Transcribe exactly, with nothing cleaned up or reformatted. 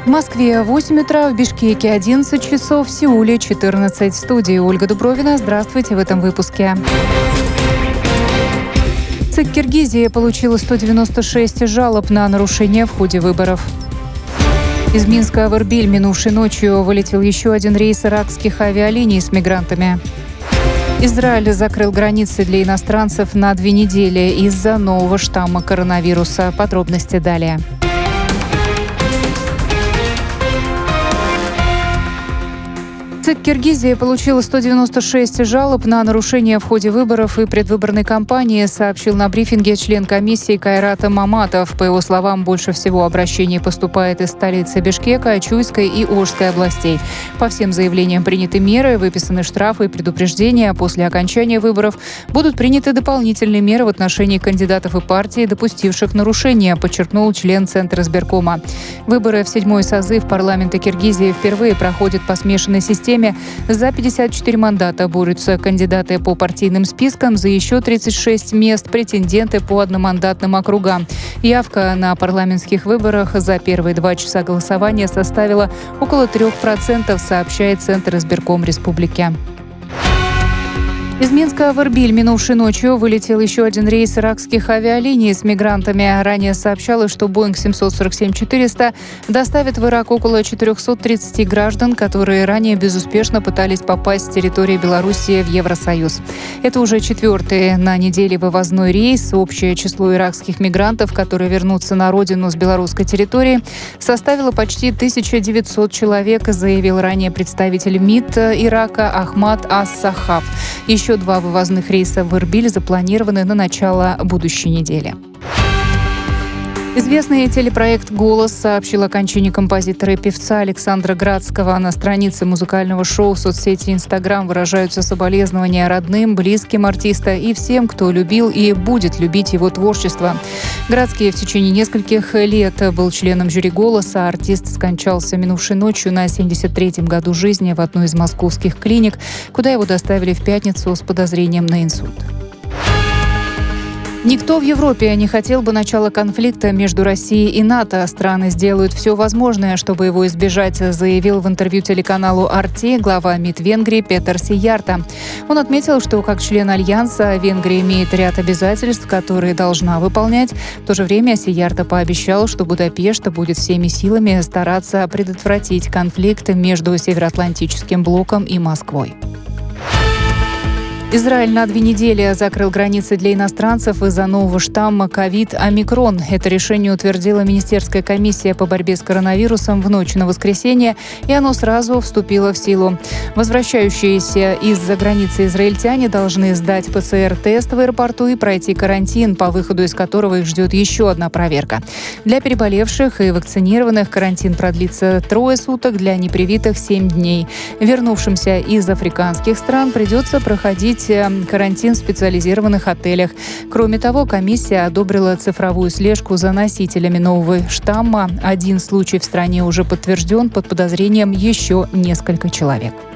В Москве восемь утра, в Бишкеке одиннадцать часов, в Сеуле четырнадцать. В студии Ольга Дубровина. Здравствуйте в этом выпуске. ЦИК Киргизии получила сто девяносто шесть жалоб на нарушения в ходе выборов. Из Минска в Эрбиль минувшей ночью вылетел еще один рейс иракских авиалиний с мигрантами. Израиль закрыл границы для иностранцев на две недели из-за нового штамма коронавируса. Подробности далее. ЦИК Киргизии получила сто девяносто шесть жалоб на нарушения в ходе выборов и предвыборной кампании, сообщил на брифинге член комиссии Кайрат Маматов. По его словам, больше всего обращений поступает из столицы Бишкека, Чуйской и Ошской областей. По всем заявлениям приняты меры, выписаны штрафы и предупреждения. После окончания выборов будут приняты дополнительные меры в отношении кандидатов и партий, допустивших нарушения, подчеркнул член Центра избиркома. Выборы в седьмой созыв парламента Киргизии впервые проходят по смешанной системе. За пятьдесят четыре мандата борются кандидаты по партийным спискам, за еще тридцать шесть мест претенденты по одномандатным округам. Явка на парламентских выборах за первые два часа голосования составила около трех процентов, сообщает Центр избирком республики. Из Минска в Эрбиль минувшей ночью вылетел еще один рейс иракских авиалиний с мигрантами. Ранее сообщалось, что Боинг семьсот сорок семь четыреста доставит в Ирак около четыреста тридцать граждан, которые ранее безуспешно пытались попасть с территории Белоруссии в Евросоюз. Это уже четвертый на неделе вывозной рейс. Общее число иракских мигрантов, которые вернутся на родину с белорусской территории, составило почти тысяча девятьсот человек, заявил ранее представитель МИД Ирака Ахмад Ас-Сахаф. Еще два вывозных рейса в Эрбиль запланированы на начало будущей недели. Известный телепроект «Голос» сообщил о кончине композитора и певца Александра Градского. На странице музыкального шоу в соцсети Инстаграм выражаются соболезнования родным, близким артиста и всем, кто любил и будет любить его творчество. Градский в течение нескольких лет был членом жюри «Голоса». Артист скончался минувшей ночью на семьдесят третьем году жизни в одной из московских клиник, куда его доставили в пятницу с подозрением на инсульт. Никто в Европе не хотел бы начала конфликта между Россией и НАТО. Страны сделают все возможное, чтобы его избежать, заявил в интервью телеканалу «Арти» глава МИД Венгрии Петер Сиярто. Он отметил, что как член Альянса Венгрия имеет ряд обязательств, которые должна выполнять. В то же время Сиярто пообещал, что Будапешт будет всеми силами стараться предотвратить конфликт между Североатлантическим блоком и Москвой. Израиль на две недели закрыл границы для иностранцев из-за нового штамма ковид-омикрон. Это решение утвердила Министерская комиссия по борьбе с коронавирусом в ночь на воскресенье, и оно сразу вступило в силу. Возвращающиеся из-за границы израильтяне должны сдать пэ цэ эр-тест в аэропорту и пройти карантин, по выходу из которого их ждет еще одна проверка. Для переболевших и вакцинированных карантин продлится трое суток, для непривитых – семь дней. Вернувшимся из африканских стран придется проходить карантин в специализированных отелях. Кроме того, комиссия одобрила цифровую слежку за носителями нового штамма. Один случай в стране уже подтвержден, под подозрением еще несколько человек.